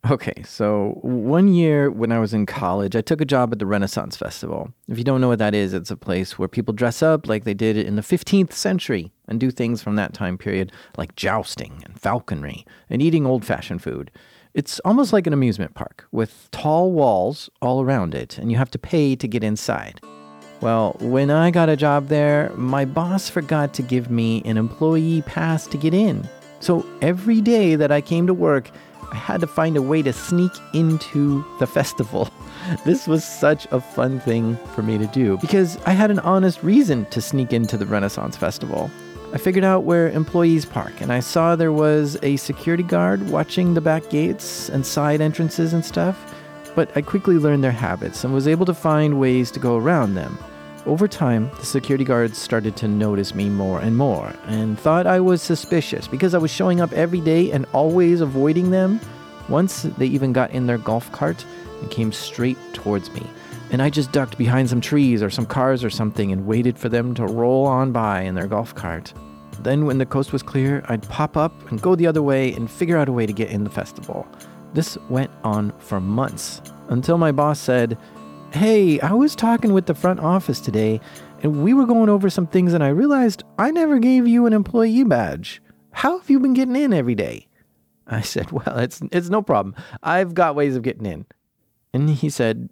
Okay, so one year when I was in college, I took a job at the Renaissance Festival. If you don't know what that is, it's a place where people dress up like they did in the 15th century and do things from that time period, like jousting and falconry and eating old fashioned food. It's almost like an amusement park with tall walls all around it, and you have to pay to get inside. Well, when I got a job there, my boss forgot to give me an employee pass to get in. So every day that I came to work, I had to find a way to sneak into the festival. This was such a fun thing for me to do because I had an honest reason to sneak into the Renaissance Festival. I figured out where employees park, and I saw there was a security guard watching the back gates and side entrances and stuff, but I quickly learned their habits and was able to find ways to go around them. Over time, the security guards started to notice me more and more and thought I was suspicious because I was showing up every day and always avoiding them. Once they even got in their golf cart and came straight towards me. And I just ducked behind some trees or some cars or something and waited for them to roll on by in their golf cart. Then when the coast was clear, I'd pop up and go the other way and figure out a way to get in the festival. This went on for months until my boss said, "Hey, I was talking with the front office today, and we were going over some things, and I realized I never gave you an employee badge. How have you been getting in every day?" I said, "Well, it's no problem. I've got ways of getting in." And he said,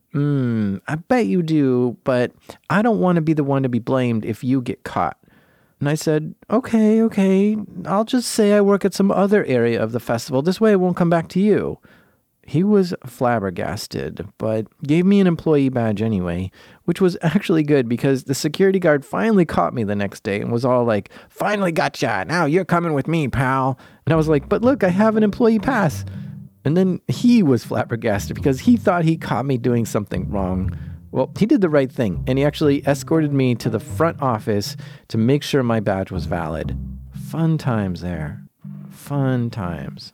I bet you do, but I don't want to be the one to be blamed if you get caught." And I said, okay, I'll just say I work at some other area of the festival. This way it won't come back to you." He was flabbergasted, but gave me an employee badge anyway, which was actually good because the security guard finally caught me the next day and was all like, "Finally gotcha. Now you're coming with me, pal." And I was like, "But look, I have an employee pass." And then he was flabbergasted because he thought he caught me doing something wrong. Well, he did the right thing, and he actually escorted me to the front office to make sure my badge was valid. Fun times there. Fun times.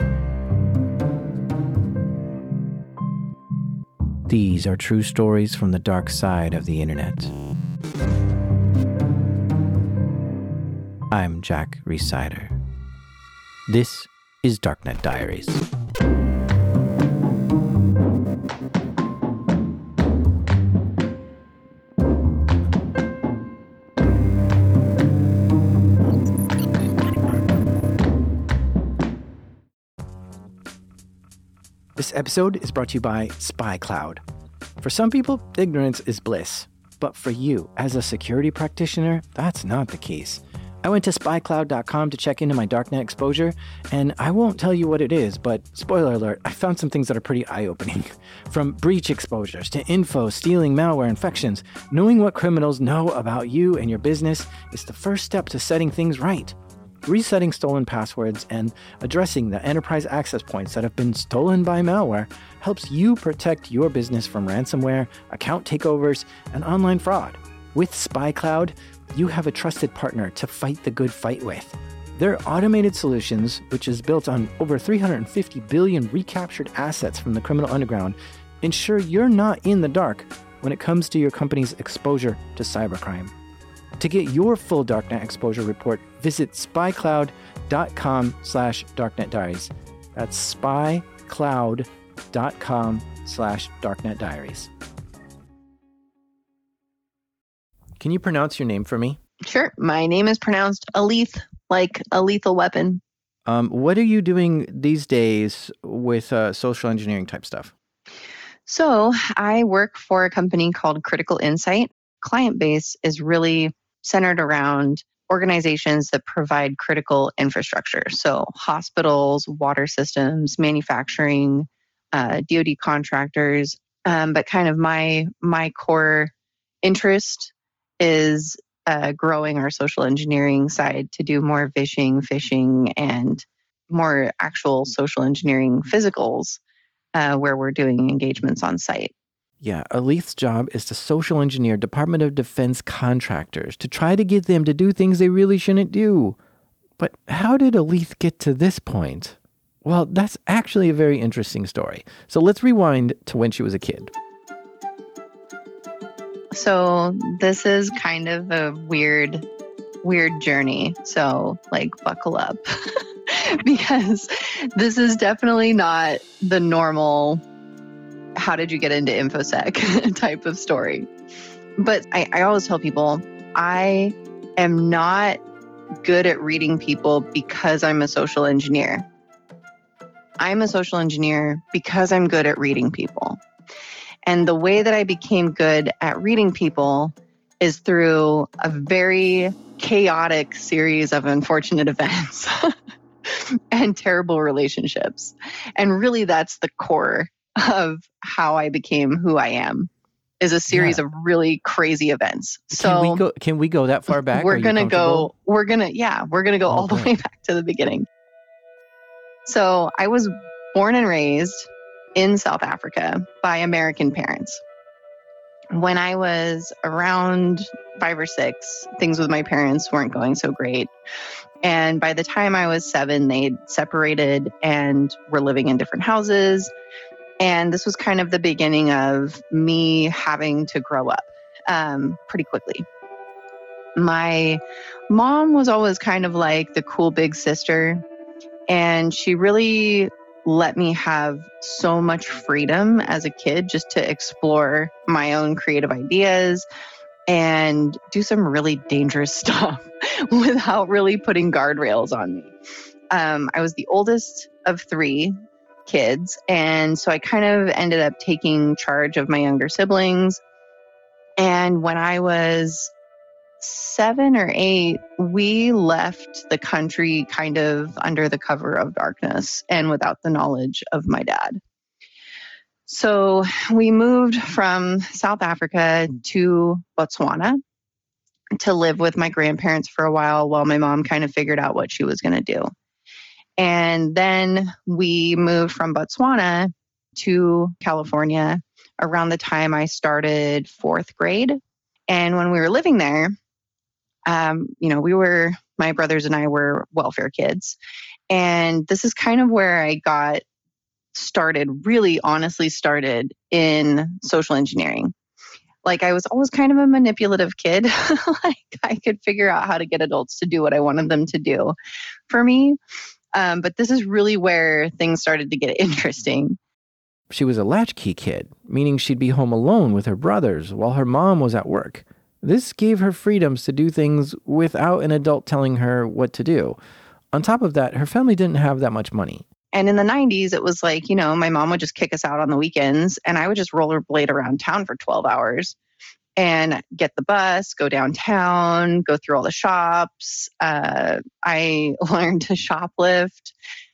These are true stories from the dark side of the internet. I'm Jack Rhysider. This is Darknet Diaries. This episode is brought to you by SpyCloud. For some people, ignorance is bliss. But for you, as a security practitioner, that's not the case. I went to spycloud.com to check into my darknet exposure, and I won't tell you what it is, but spoiler alert, I found some things that are pretty eye-opening. From breach exposures to info, stealing, malware, infections, knowing what criminals know about you and your business is the first step to setting things right. Resetting stolen passwords and addressing the enterprise access points that have been stolen by malware helps you protect your business from ransomware, account takeovers, and online fraud. With SpyCloud, you have a trusted partner to fight the good fight with. Their automated solutions, which is built on over 350 billion recaptured assets from the criminal underground, ensure you're not in the dark when it comes to your company's exposure to cybercrime. To get your full Darknet exposure report, visit spycloud.com/darknetdiaries. That's spycloud.com/darknetdiaries. Can you pronounce your name for me? Sure. My name is pronounced Aleth, like a lethal weapon. What are you doing these days with social engineering type stuff? So I work for a company called Critical Insight. Client base is really centered around organizations that provide critical infrastructure. So hospitals, water systems, manufacturing, DoD contractors. But kind of my core interest is growing our social engineering side to do more phishing, and more actual social engineering physicals where we're doing engagements on site. Yeah, Aleth's job is to social engineer Department of Defense contractors to try to get them to do things they really shouldn't do. But how did Aleth get to this point? Well, that's actually a very interesting story. So let's rewind to when she was a kid. So this is kind of a weird journey. So buckle up. because this is definitely not the normal, how did you get into InfoSec type of story. But I always tell people, I am not good at reading people because I'm a social engineer. I'm a social engineer because I'm good at reading people. And the way that I became good at reading people is through a very chaotic series of unfortunate events and terrible relationships. And really, that's the core of how I became who I am, is a series of really crazy events. So can we go that far back? We're going to go all the way back to the beginning. So I was born and raised in South Africa by American parents. When I was around 5 or 6, things with my parents weren't going so great. And by the time I was 7, they'd separated and were living in different houses. And this was kind of the beginning of me having to grow up pretty quickly. My mom was always kind of like the cool big sister, and she really let me have so much freedom as a kid just to explore my own creative ideas and do some really dangerous stuff without really putting guardrails on me. I was the oldest of 3 kids, and so I kind of ended up taking charge of my younger siblings. And when I was 7 or 8, we left the country kind of under the cover of darkness and without the knowledge of my dad. So we moved from South Africa to Botswana to live with my grandparents for a while my mom kind of figured out what she was going to do. And then we moved from Botswana to California around the time I started 4th grade. And when we were living there, my brothers and I were welfare kids. And this is kind of where I got really honestly started in social engineering. Like, I was always kind of a manipulative kid. Like, I could figure out how to get adults to do what I wanted them to do for me. But this is really where things started to get interesting. She was a latchkey kid, meaning she'd be home alone with her brothers while her mom was at work. This gave her freedoms to do things without an adult telling her what to do. On top of that, her family didn't have that much money. And in the 90s, it was like, my mom would just kick us out on the weekends, and I would just rollerblade around town for 12 hours and get the bus, go downtown, go through all the shops. I learned to shoplift.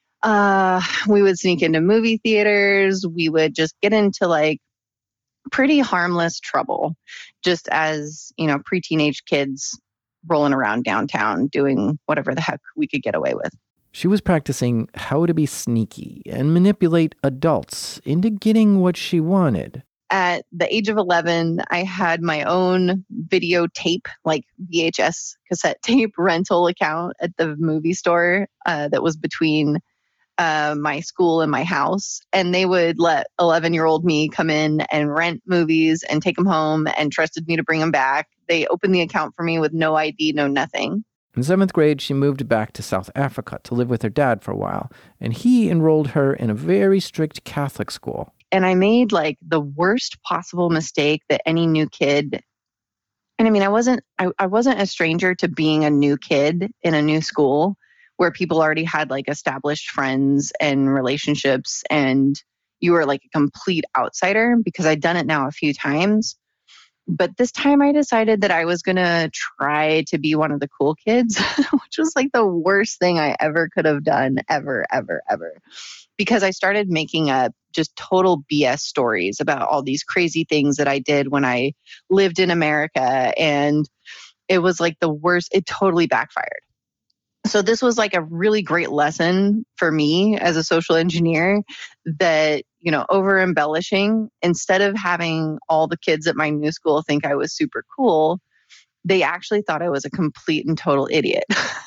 We would sneak into movie theaters. We would just get into like pretty harmless trouble, just as, pre-teenage kids rolling around downtown doing whatever the heck we could get away with. She was practicing how to be sneaky and manipulate adults into getting what she wanted. At the age of 11, I had my own videotape, like VHS cassette tape rental account at the movie store that was between my school and my house. And they would let 11-year-old me come in and rent movies and take them home and trusted me to bring them back. They opened the account for me with no ID, no nothing. In 7th grade, she moved back to South Africa to live with her dad for a while, and he enrolled her in a very strict Catholic school. And I made like the worst possible mistake that any new kid. And I mean, I wasn't a stranger to being a new kid in a new school where people already had like established friends and relationships, and you were like a complete outsider because I'd done it now a few times. But this time I decided that I was going to try to be one of the cool kids, which was like the worst thing I ever could have done, ever, ever, ever. Because I started making up just total BS stories about all these crazy things that I did when I lived in America. And it was like the worst. It totally backfired. So this was like a really great lesson for me as a social engineer that, over embellishing, instead of having all the kids at my new school think I was super cool, they actually thought I was a complete and total idiot.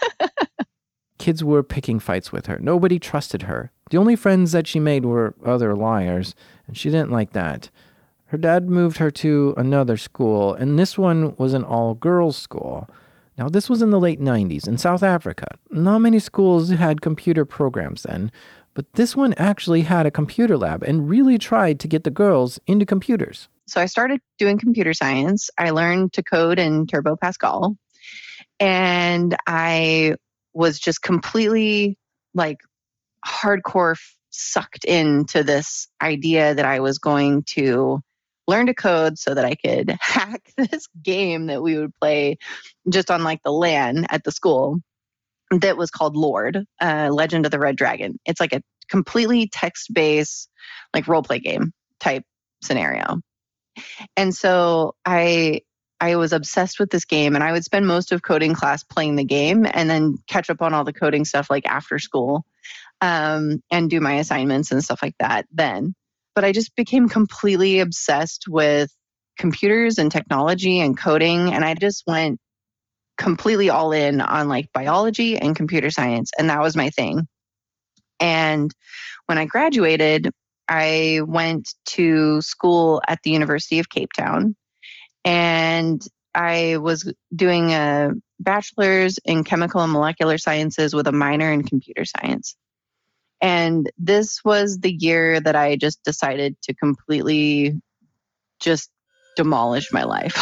Kids were picking fights with her. Nobody trusted her. The only friends that she made were other liars, and she didn't like that. Her dad moved her to another school, and this one was an all-girls school. Now, this was in the late 90s in South Africa. Not many schools had computer programs then, but this one actually had a computer lab and really tried to get the girls into computers. So I started doing computer science. I learned to code in Turbo Pascal, and I was just completely like hardcore sucked into this idea that I was going to learn to code so that I could hack this game that we would play just on like the LAN at the school that was called Lord, Legend of the Red Dragon. It's like a completely text-based like role play game type scenario. And so I was obsessed with this game, and I would spend most of coding class playing the game and then catch up on all the coding stuff like after school, and do my assignments and stuff like that then. But I just became completely obsessed with computers and technology and coding, and I just went completely all in on like biology and computer science, and that was my thing. And when I graduated, I went to school at the University of Cape Town, and I was doing a bachelor's in chemical and molecular sciences with a minor in computer science. And this was the year that I just decided to completely just demolish my life.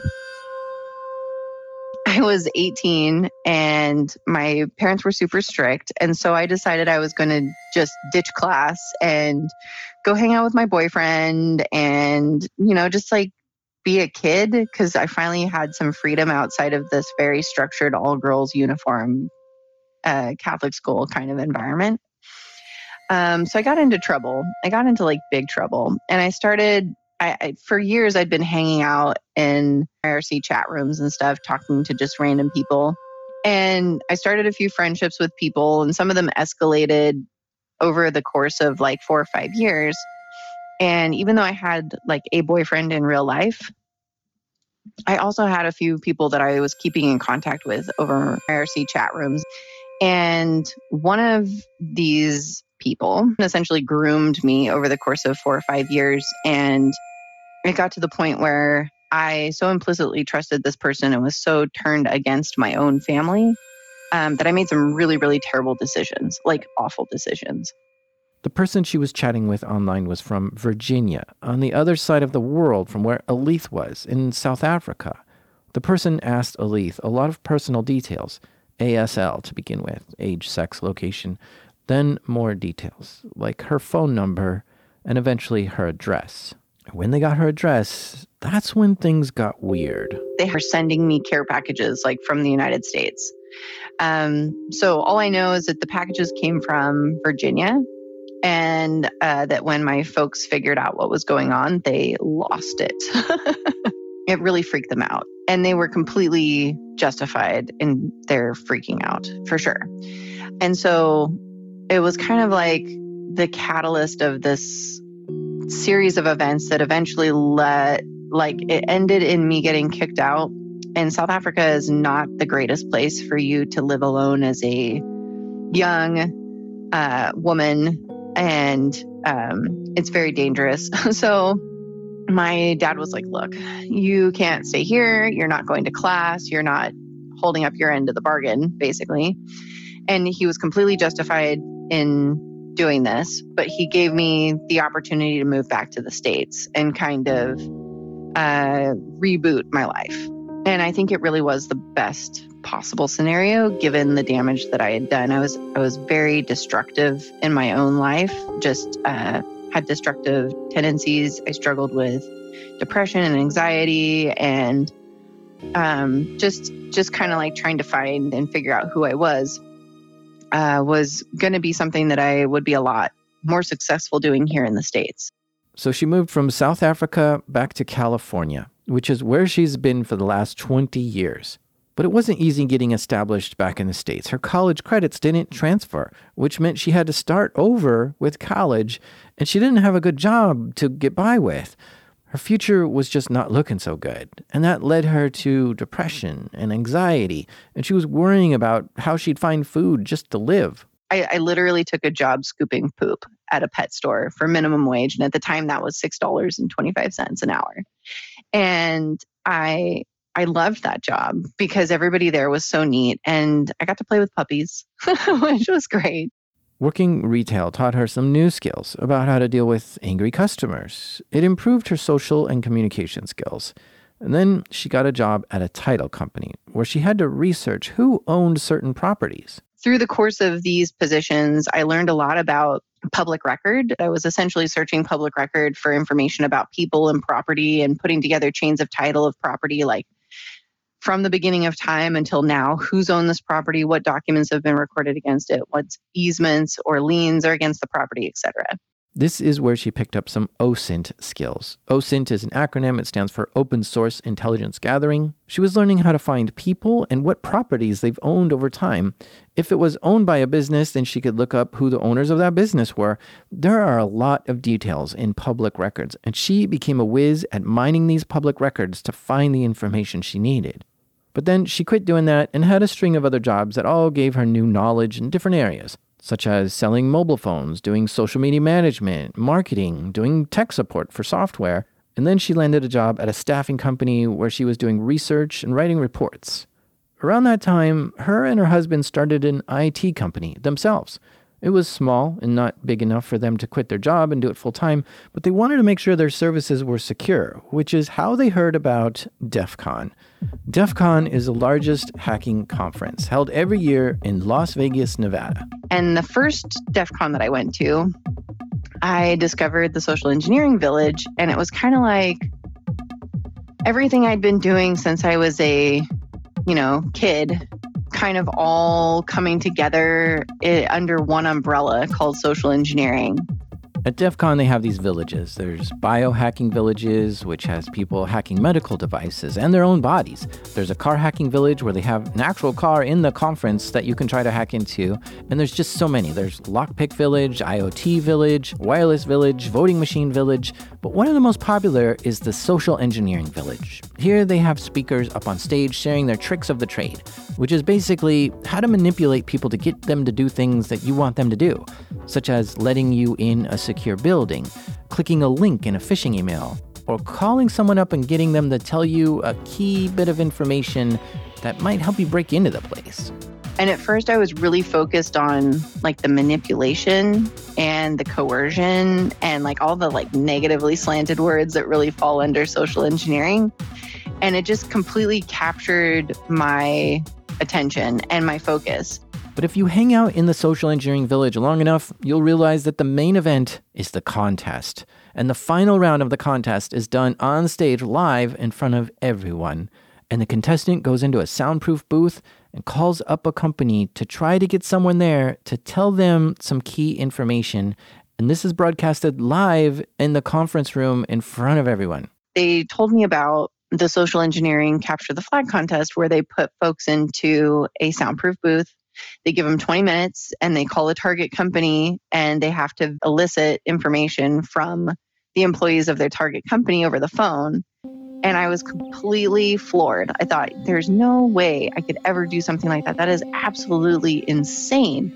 I was 18 and my parents were super strict. And so I decided I was going to just ditch class and go hang out with my boyfriend and, just like be a kid, because I finally had some freedom outside of this very structured all girls uniform Catholic school kind of environment. So I got into trouble. I got into like big trouble. And I started, for years, I'd been hanging out in IRC chat rooms and stuff, talking to just random people. And I started a few friendships with people, and some of them escalated over the course of like 4 or 5 years. And even though I had like a boyfriend in real life, I also had a few people that I was keeping in contact with over IRC chat rooms. And one of these people essentially groomed me over the course of 4 or 5 years. And it got to the point where I so implicitly trusted this person and was so turned against my own family that I made some really, really terrible decisions, like awful decisions. The person she was chatting with online was from Virginia, on the other side of the world from where Aleth was, in South Africa. The person asked Aleth a lot of personal details, ASL to begin with, age, sex, location, then more details, like her phone number and eventually her address. When they got her address, that's when things got weird. They were sending me care packages like from the United States. So all I know is that the packages came from Virginia, and that when my folks figured out what was going on, they lost it. It really freaked them out. And they were completely justified in their freaking out, for sure. And so it was kind of like the catalyst of this series of events that eventually it ended in me getting kicked out. And South Africa is not the greatest place for you to live alone as a young woman. And it's very dangerous. So my dad was like, look, you can't stay here. You're not going to class. You're not holding up your end of the bargain, basically. And he was completely justified in doing this, but he gave me the opportunity to move back to the States and kind of reboot my life. And I think it really was the best possible scenario given the damage that I had done. I was very destructive in my own life, just had destructive tendencies. I struggled with depression and anxiety, and just kind of like trying to find and figure out who I was going to be something that I would be a lot more successful doing here in the States. So she moved from South Africa back to California, which is where she's been for the last 20 years. But it wasn't easy getting established back in the States. Her college credits didn't transfer, which meant she had to start over with college, and she didn't have a good job to get by with. Her future was just not looking so good, and that led her to depression and anxiety, and she was worrying about how she'd find food just to live. I literally took a job scooping poop at a pet store for minimum wage, and at the time that was $6.25 an hour. And I I loved that job because everybody there was so neat and I got to play with puppies, which was great. Working retail taught her some new skills about how to deal with angry customers. It improved her social and communication skills. And then she got a job at a title company where she had to research who owned certain properties. Through the course of these positions, I learned a lot about public record. I was essentially searching public record for information about people and property and putting together chains of title of property, like from the beginning of time until now, who's owned this property, what documents have been recorded against it, what easements or liens are against the property, etc. This is where she picked up some OSINT skills. OSINT is an acronym. It stands for Open Source Intelligence Gathering. She was learning how to find people and what properties they've owned over time. If it was owned by a business, then she could look up who the owners of that business were. There are a lot of details in public records, and she became a whiz at mining these public records to find the information she needed. But then she quit doing that and had a string of other jobs that all gave her new knowledge in different areas, such as selling mobile phones, doing social media management, marketing, doing tech support for software. And then she landed a job at a staffing company where she was doing research and writing reports. Around that time, her and her husband started an IT company themselves. It was small and not big enough for them to quit their job and do it full time, but they wanted to make sure their services were secure, which is how they heard about DEF CON. DEF CON is the largest hacking conference held every year in Las Vegas, Nevada. And the first DEF CON that I went to, I discovered the Social Engineering Village, and it was kind of like everything I'd been doing since I was a, kid, kind of all coming together under one umbrella called social engineering. At DEF CON, they have these villages. There's biohacking villages, which has people hacking medical devices and their own bodies. There's a car hacking village where they have an actual car in the conference that you can try to hack into. And there's just so many. There's lockpick village, IoT village, wireless village, voting machine village. But one of the most popular is the social engineering village. Here they have speakers up on stage sharing their tricks of the trade, which is basically how to manipulate people to get them to do things that you want them to do, such as letting you in a secure building, clicking a link in a phishing email, or calling someone up and getting them to tell you a key bit of information that might help you break into the place. And at first I was really focused on the manipulation and the coercion and all the negatively slanted words that really fall under social engineering. And it just completely captured my attention and my focus. But if you hang out in the social engineering village long enough, you'll realize that the main event is the contest. And the final round of the contest is done on stage live in front of everyone. And the contestant goes into a soundproof booth and calls up a company to try to get someone there to tell them some key information. And this is broadcasted live in the conference room in front of everyone. They told me about the social engineering capture the flag contest where they put folks into a soundproof booth. They give them 20 minutes and they call a target company and they have to elicit information from the employees of their target company over the phone. And I was completely floored. I thought, there's no way I could ever do something like that. That is absolutely insane.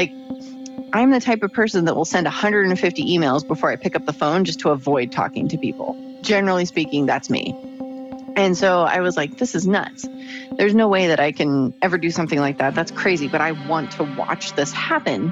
I'm the type of person that will send 150 emails before I pick up the phone just to avoid talking to people. Generally speaking, that's me. And so I was like, this is nuts. There's no way that I can ever do something like that. That's crazy, but I want to watch this happen.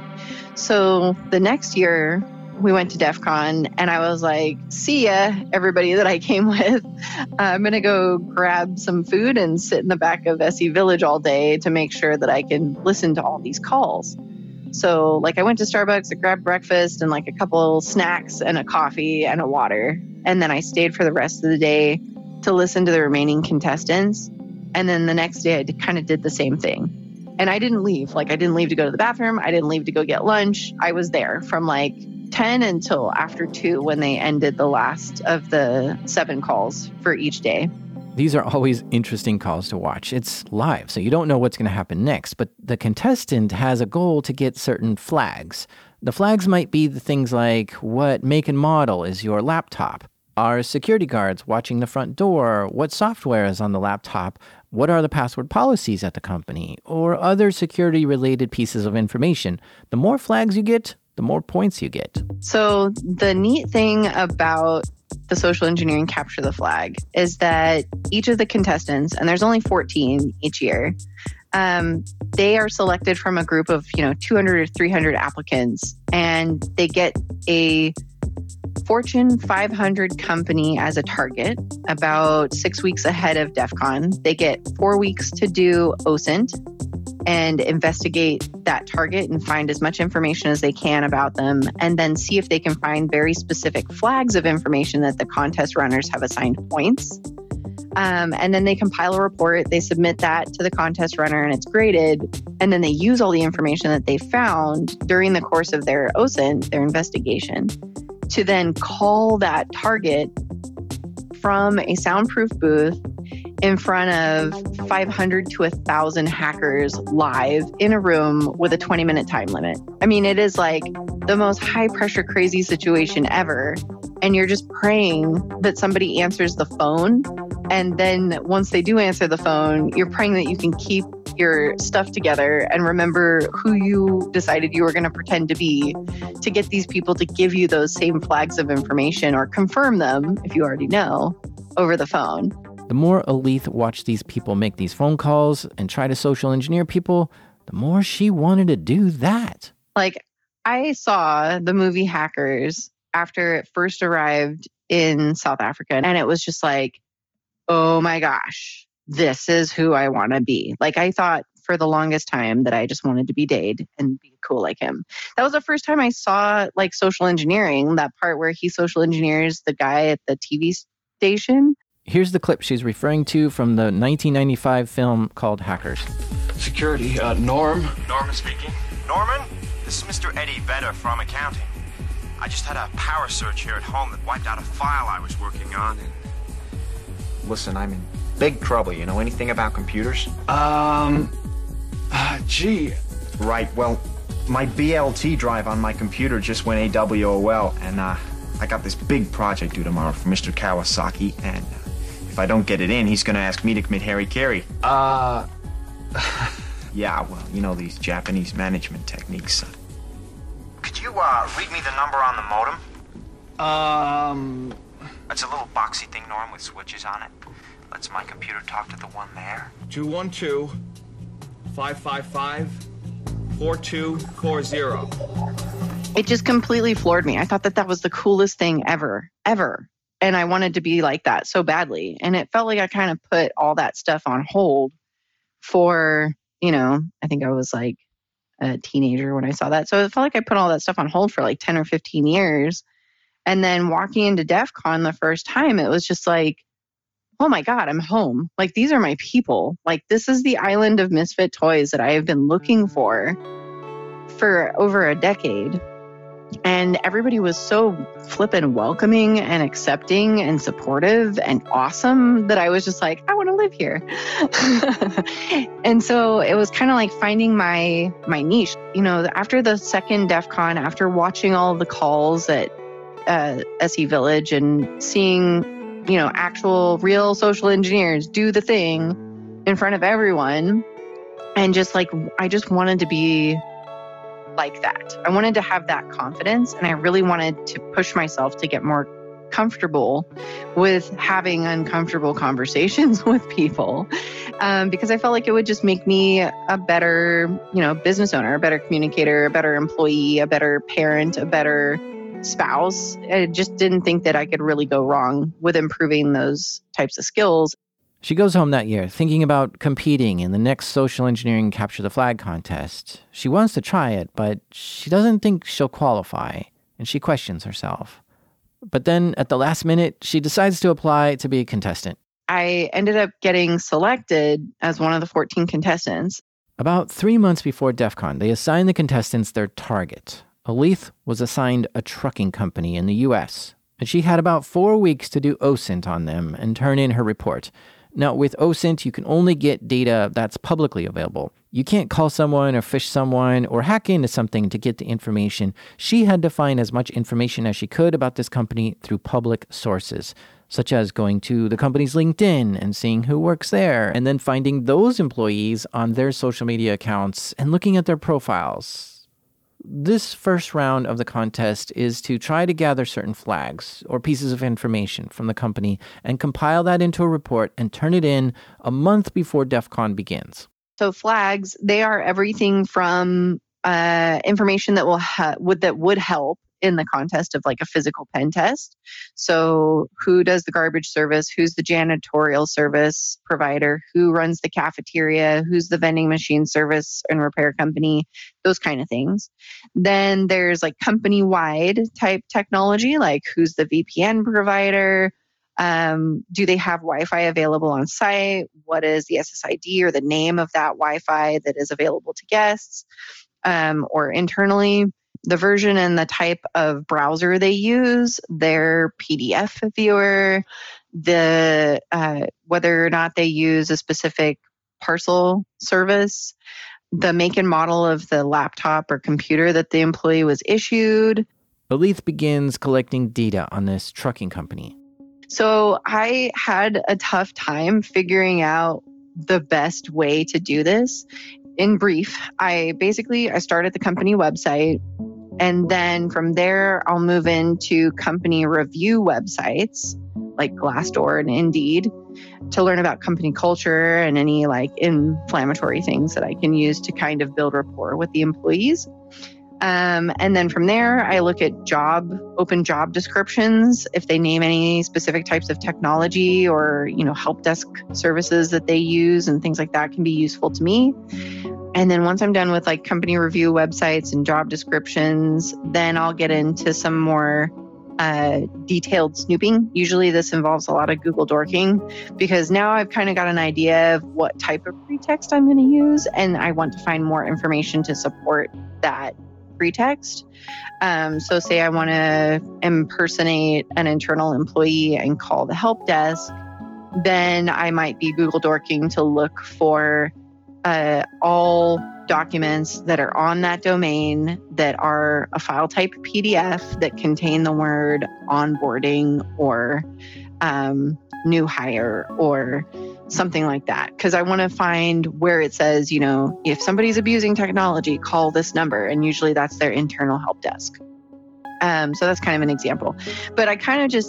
So the next year, we went to DEF CON and I was like, see ya, everybody that I came with. I'm going to go grab some food and sit in the back of SE Village all day to make sure that I can listen to all these calls. So I went to Starbucks, I grabbed breakfast and a couple snacks and a coffee and a water. And then I stayed for the rest of the day to listen to the remaining contestants. And then the next day I kind of did the same thing. And I didn't leave. I didn't leave to go to the bathroom. I didn't leave to go get lunch. I was there from 10 until after 2 when they ended the last of the 7 calls for each day. These are always interesting calls to watch. It's live, so you don't know what's going to happen next, but the contestant has a goal to get certain flags. The flags might be the things like, what make and model is your laptop? Are security guards watching the front door? What software is on the laptop? What are the password policies at the company? Or other security-related pieces of information. The more flags you get, the more points you get. So the neat thing about the the social engineering capture the flag is that each of the contestants, and there's only 14 each year, they are selected from a group of 200 or 300 applicants, and they get a Fortune 500 company as a target about 6 weeks ahead of DEF CON. They get 4 weeks to do OSINT and investigate that target and find as much information as they can about them, and then see if they can find very specific flags of information that the contest runners have assigned points. And then they compile a report, they submit that to the contest runner, and it's graded. And then they use all the information that they found during the course of their OSINT, their investigation, to then call that target from a soundproof booth in front of 500 to 1,000 hackers live in a room with a 20-minute time limit. I mean, it is like the most high-pressure, crazy situation ever. And you're just praying that somebody answers the phone. And then once they do answer the phone, you're praying that you can keep your stuff together and remember who you decided you were going to pretend to be to get these people to give you those same flags of information or confirm them, if you already know, over the phone. The more Aleth watched these people make these phone calls and try to social engineer people, the more she wanted to do that. Like, I saw the movie Hackers after it first arrived in South Africa, and it was just like, oh my gosh, this is who I want to be. Like, I thought for the longest time that I just wanted to be Dade and be cool like him. That was the first time I saw like social engineering, that part where he social engineers the guy at the TV station. Here's the clip she's referring to from the 1995 film called Hackers. Security, Norm. Norman speaking. Norman, this is Mr. Eddie Vedder from accounting. I just had a power surge here at home that wiped out a file I was working on. And listen, I'm in big trouble. You know anything about computers? Gee. Right, well, my BLT drive on my computer just went AWOL, and I got this big project due tomorrow for Mr. Kawasaki, and if I don't get it in, he's gonna ask me to commit harikiri. Yeah, well, you know these Japanese management techniques. Could you, read me the number on the modem? It's a little boxy thing, Norm, with switches on it. Lets my computer talk to the one there. 212-555-4240. It just completely floored me. I thought that was the coolest thing ever. And I wanted to be like that so badly. And it felt like I kind of put all that stuff on hold for, I think I was like a teenager when I saw that. So it felt like I put all that stuff on hold for like 10 or 15 years. And then walking into DEF CON the first time, it was just like, oh my God, I'm home. Like, these are my people. Like, this is the island of misfit toys that I have been looking for over a decade. And everybody was so flippin' welcoming and accepting and supportive and awesome that I was just like, I want to live here. And so it was kind of like finding my niche. After the second DEF CON, after watching all of the calls at SE Village and seeing, actual real social engineers do the thing in front of everyone, and just like, I just wanted to be like that. I wanted to have that confidence, and I really wanted to push myself to get more comfortable with having uncomfortable conversations with people, because I felt like it would just make me a better, business owner, a better communicator, a better employee, a better parent, a better spouse. I just didn't think that I could really go wrong with improving those types of skills. She goes home that year thinking about competing in the next social engineering Capture the Flag contest. She wants to try it, but she doesn't think she'll qualify, and she questions herself. But then at the last minute, she decides to apply to be a contestant. I ended up getting selected as one of the 14 contestants. About 3 months before DEF CON, they assigned the contestants their target. Aleth was assigned a trucking company in the U.S., and she had about 4 weeks to do OSINT on them and turn in her report. Now, with OSINT, you can only get data that's publicly available. You can't call someone or phish someone or hack into something to get the information. She had to find as much information as she could about this company through public sources, such as going to the company's LinkedIn and seeing who works there, and then finding those employees on their social media accounts and looking at their profiles. this first round of the contest is to try to gather certain flags or pieces of information from the company and compile that into a report and turn it in a month before DEF CON begins. So flags, they are everything from information that would help in the contest of like a physical pen test. So who does the garbage service? Who's the janitorial service provider? Who runs the cafeteria? Who's the vending machine service and repair company? Those kind of things. Then there's like company-wide type technology, like who's the VPN provider? Do they have Wi-Fi available on site? What is the SSID or the name of that Wi-Fi that is available to guests or internally? The version and the type of browser they use, their PDF viewer, whether or not they use a specific parcel service, the make and model of the laptop or computer that the employee was issued. Elith begins collecting data on this trucking company. So I had a tough time figuring out the best way to do this. In brief, I start at the company website, and then from there, I'll move into company review websites like Glassdoor and Indeed to learn about company culture and any like inflammatory things that I can use to kind of build rapport with the employees. And then from there, I look at open job descriptions. If they name any specific types of technology or, help desk services that they use and things like that can be useful to me. And then once I'm done with like company review websites and job descriptions, then I'll get into some more detailed snooping. Usually this involves a lot of Google dorking because now I've kind of got an idea of what type of pretext I'm going to use, and I want to find more information to support that pretext. So say I want to impersonate an internal employee and call the help desk, then I might be Google dorking to look for all documents that are on that domain that are a file type PDF that contain the word onboarding or new hire or something like that. Because I want to find where it says, if somebody's abusing technology, call this number. And usually that's their internal help desk. So that's kind of an example. But I kind of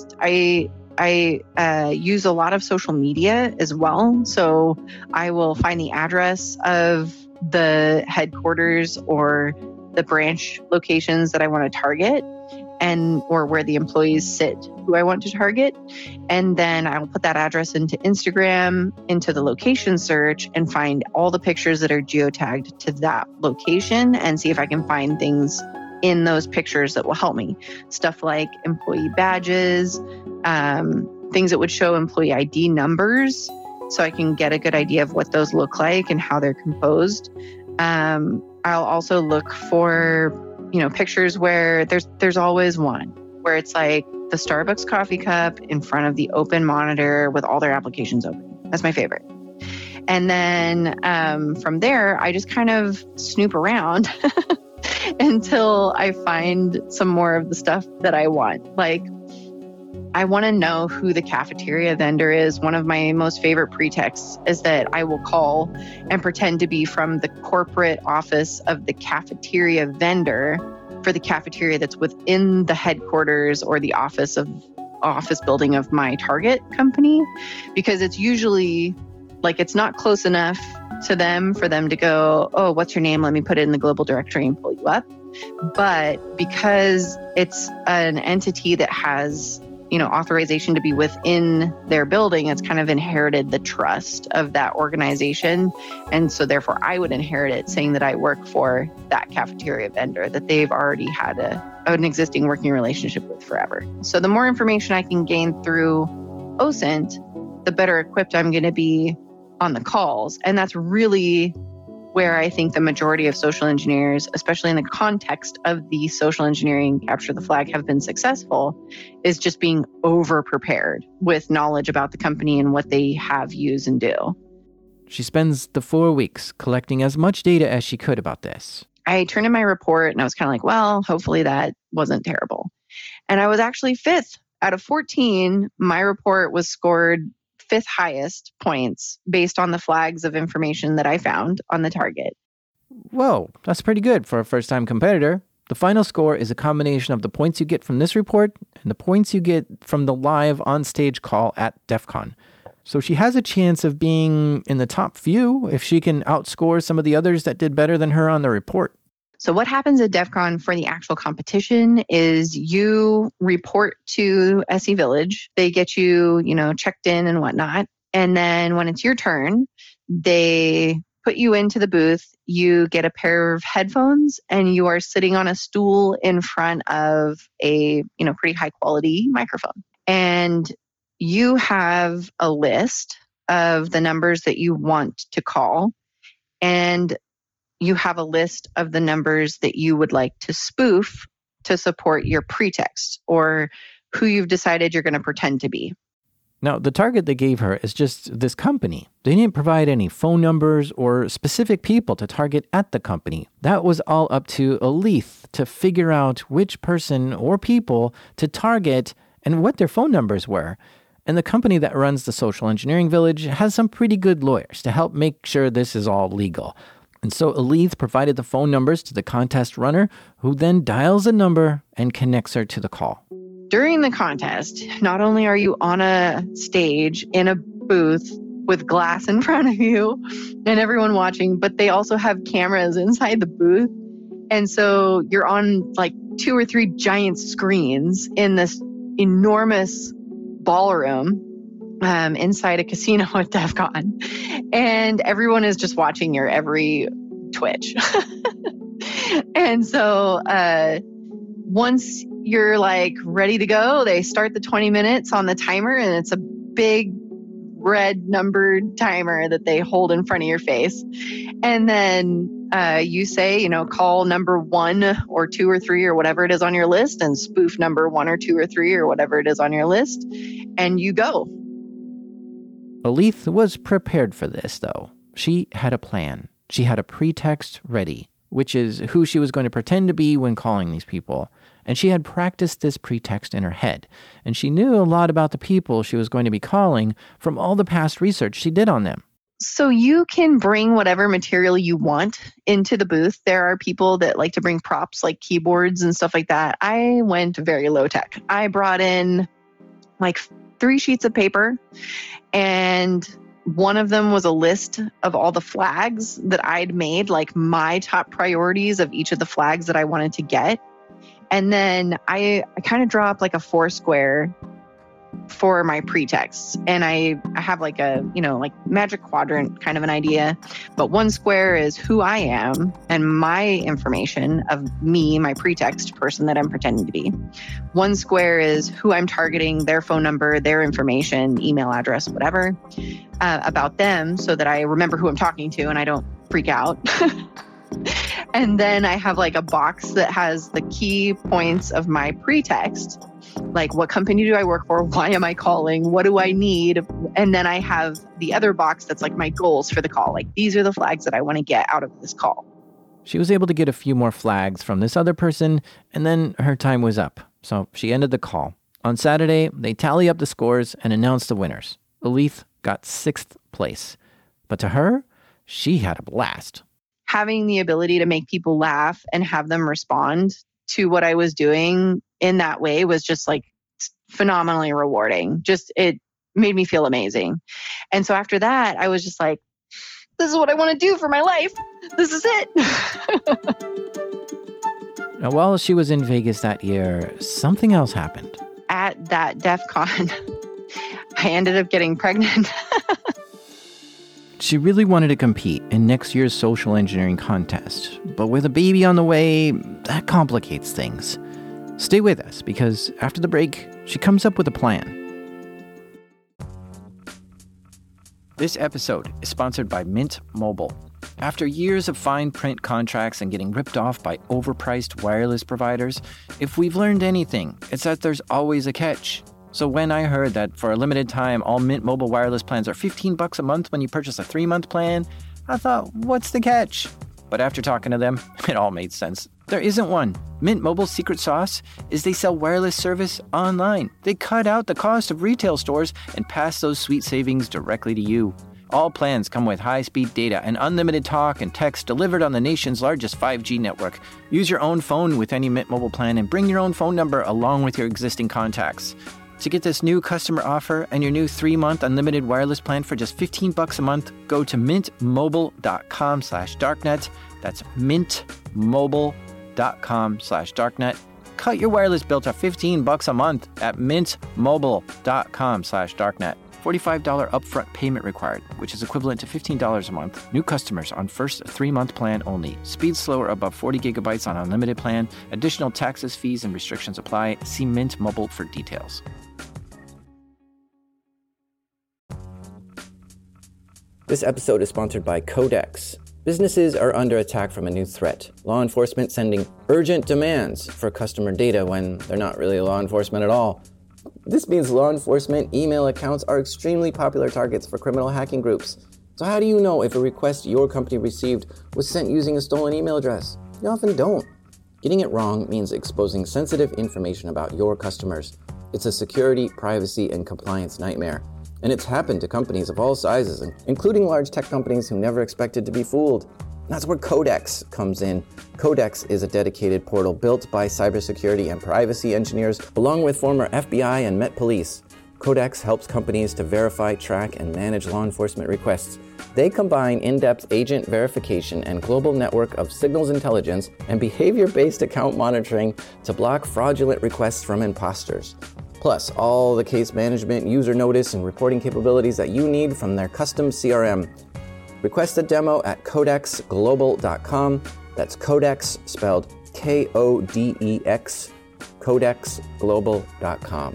I use a lot of social media as well. So I will find the address of the headquarters or the branch locations that I want to target or where the employees sit who I want to target. And then I'll put that address into Instagram, into the location search, and find all the pictures that are geotagged to that location and see if I can find things in those pictures that will help me. Stuff like employee badges, things that would show employee ID numbers so I can get a good idea of what those look like and how they're composed. I'll also look for, pictures where there's always one where it's like the Starbucks coffee cup in front of the open monitor with all their applications open. That's my favorite. And then from there, I just kind of snoop around until I find some more of the stuff that I want. Like, I want to know who the cafeteria vendor is. One of my most favorite pretexts is that I will call and pretend to be from the corporate office of the cafeteria vendor for the cafeteria that's within the headquarters or the office building of my target company, because it's usually like it's not close enough to them for them to go, oh, what's your name? Let me put it in the global directory and pull you up. But because it's an entity that has authorization to be within their building, it's kind of inherited the trust of that organization. And so therefore I would inherit it saying that I work for that cafeteria vendor that they've already had an existing working relationship with forever. So the more information I can gain through OSINT, the better equipped I'm going to be on the calls. And that's really where I think the majority of social engineers, especially in the context of the social engineering Capture the Flag, have been successful, is just being over-prepared with knowledge about the company and what they have, use, and do. She spends the 4 weeks collecting as much data as she could about this. I turned in my report and I was kind of like, well, hopefully that wasn't terrible. And I was actually 5th out of 14. My report was scored 5th highest points based on the flags of information that I found on the target. Whoa, that's pretty good for a first-time competitor. The final score is a combination of the points you get from this report and the points you get from the live on-stage call at DEF CON. So she has a chance of being in the top few if she can outscore some of the others that did better than her on the report. So what happens at DEF CON for the actual competition is you report to SE Village. They get you, checked in and whatnot. And then when it's your turn, they put you into the booth. You get a pair of headphones and you are sitting on a stool in front of a, pretty high quality microphone. And you have a list of the numbers that you want to call. And you have a list of the numbers that you would like to spoof to support your pretext or who you've decided you're going to pretend to be. Now, the target they gave her is just this company. They didn't provide any phone numbers or specific people to target at the company. That was all up to Aleth to figure out which person or people to target and what their phone numbers were. And the company that runs the Social Engineering Village has some pretty good lawyers to help make sure this is all legal. And so Aleth provided the phone numbers to the contest runner, who then dials a number and connects her to the call. During the contest, not only are you on a stage in a booth with glass in front of you and everyone watching, but they also have cameras inside the booth. And so you're on like 2 or 3 giant screens in this enormous ballroom inside a casino at DEF CON. And everyone is just watching your every twitch. And so once you're like ready to go, they start the 20 minutes on the timer, and it's a big red numbered timer that they hold in front of your face. And then you say, call number 1 or 2 or 3 or whatever it is on your list, and spoof number 1 or 2 or 3 or whatever it is on your list, and you go. Aleth was prepared for this, though. She had a plan. She had a pretext ready, which is who she was going to pretend to be when calling these people. And she had practiced this pretext in her head. And she knew a lot about the people she was going to be calling from all the past research she did on them. So you can bring whatever material you want into the booth. There are people that like to bring props like keyboards and stuff like that. I went very low tech. I brought in like 3 sheets of paper, and one of them was a list of all the flags that I'd made, like my top priorities of each of the flags that I wanted to get. And then I kind of draw up like a 4-square for my pretext. And I have like a, like magic quadrant kind of an idea. But 1 square is who I am and my information of me, my pretext person that I'm pretending to be. 1 square is who I'm targeting, their phone number, their information, email address, whatever, about them, so that I remember who I'm talking to and I don't freak out. And then I have like a box that has the key points of my pretext. Like, what company do I work for? Why am I calling? What do I need? And then I have the other box that's like my goals for the call. Like, these are the flags that I want to get out of this call. She was able to get a few more flags from this other person, and then her time was up. So she ended the call. On Saturday, they tally up the scores and announce the winners. Aleth got 6th place. But to her, she had a blast. Having the ability to make people laugh and have them respond to what I was doing in that way was just like phenomenally rewarding. Just, it made me feel amazing. And so after that, I was just like, this is what I want to do for my life. This is it. Now, while she was in Vegas that year, something else happened. At that DEF CON, I ended up getting pregnant. She really wanted to compete in next year's social engineering contest, but with a baby on the way, that complicates things. Stay with us, because after the break, she comes up with a plan. This episode is sponsored by Mint Mobile. After years of fine print contracts and getting ripped off by overpriced wireless providers, if we've learned anything, it's that there's always a catch. So when I heard that for a limited time, all Mint Mobile wireless plans are $15 a month when you purchase a 3-month plan, I thought, what's the catch? But after talking to them, it all made sense. There isn't one. Mint Mobile's secret sauce is they sell wireless service online. They cut out the cost of retail stores and pass those sweet savings directly to you. All plans come with high-speed data and unlimited talk and text delivered on the nation's largest 5G network. Use your own phone with any Mint Mobile plan and bring your own phone number along with your existing contacts. To get this new customer offer and your new 3-month unlimited wireless plan for just $15 a month, go to mintmobile.com/darknet. That's mintmobile.com/darknet. Cut your wireless bill to $15 a month at mintmobile.com/darknet. $45 upfront payment required, which is equivalent to $15 a month. New customers on first 3-month plan only. Speed slower above 40 gigabytes on unlimited plan. Additional taxes, fees, and restrictions apply. See Mint Mobile for details. This episode is sponsored by Codex. Businesses are under attack from a new threat. Law enforcement sending urgent demands for customer data when they're not really law enforcement at all. This means law enforcement email accounts are extremely popular targets for criminal hacking groups. So how do you know if a request your company received was sent using a stolen email address? You often don't. Getting it wrong means exposing sensitive information about your customers. It's a security, privacy, and compliance nightmare. And it's happened to companies of all sizes, including large tech companies who never expected to be fooled. That's where Codex comes in. Codex is a dedicated portal built by cybersecurity and privacy engineers, along with former FBI and Met Police. Codex helps companies to verify, track, and manage law enforcement requests. They combine in-depth agent verification and global network of signals intelligence and behavior-based account monitoring to block fraudulent requests from imposters. Plus, all the case management, user notice, and reporting capabilities that you need from their custom CRM. Request a demo at codexglobal.com. That's Codex spelled K-O-D-E-X, codexglobal.com.